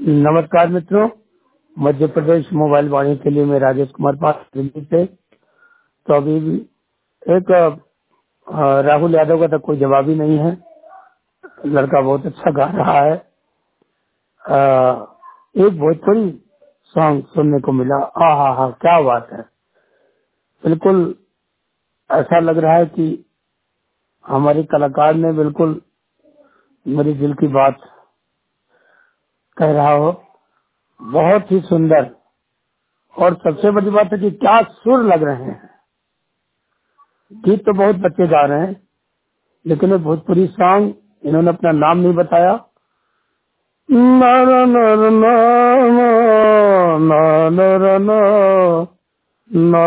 नमस्कार मित्रों, मध्य प्रदेश मोबाइल वाणी के लिए मैं राजेश कुमार पास दिल्ली से। तो अभी भी एक राहुल यादव का तो कोई जवाब ही नहीं है। लड़का बहुत अच्छा गा रहा है। एक भोजपुरी सॉन्ग सुनने को मिला। हा, क्या बात है। बिल्कुल ऐसा लग रहा है कि हमारे कलाकार ने बिल्कुल मेरी दिल की बात कह रहा हो। बहुत ही सुंदर, और सबसे बड़ी बात है कि क्या सुर लग रहे हैं। गीत तो बहुत बच्चे गा रहे हैं, लेकिन ये भोजपुरी सॉन्ग, इन्होंने अपना नाम नहीं बताया। ना ना ना ना ना ना ना ना ना ना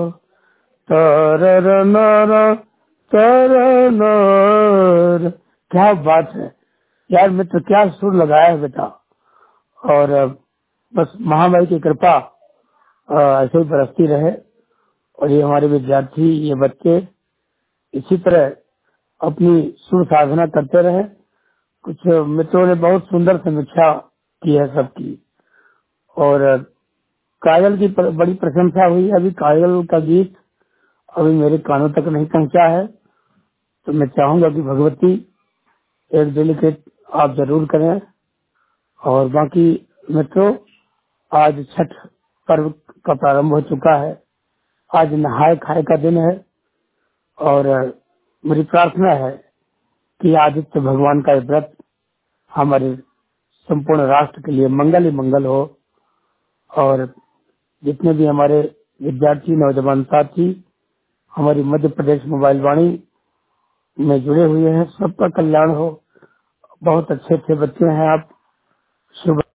तरर ना तरर ना। क्या बात है यार मित्र, क्या सुर लगाया है बेटा। और बस महामाई की कृपा ऐसे ही बरसती रहे, और ये हमारे विद्यार्थी, ये बच्चे इसी तरह अपनी सुर साधना करते रहे। कुछ मित्रों ने बहुत सुंदर समीक्षा की है सबकी, और कायल की बड़ी प्रशंसा हुई। अभी कायल का गीत अभी मेरे कानों तक नहीं पहुंचा है, तो मैं चाहूंगा कि भगवती एक डेलीकेट आप जरूर करें। और बाकी मित्रों, आज छठ पर्व का प्रारंभ हो चुका है। आज नहाय खाए का दिन है, और मेरी प्रार्थना है कि आदित्य भगवान का ये व्रत हमारे संपूर्ण राष्ट्र के लिए मंगल ही मंगल हो। और जितने भी हमारे विद्यार्थी, नौजवान साथी हमारी मध्य प्रदेश मोबाइल वाणी में जुड़े हुए हैं, सबका कल्याण हो। बहुत अच्छे अच्छे बच्चे हैं आप। शुभ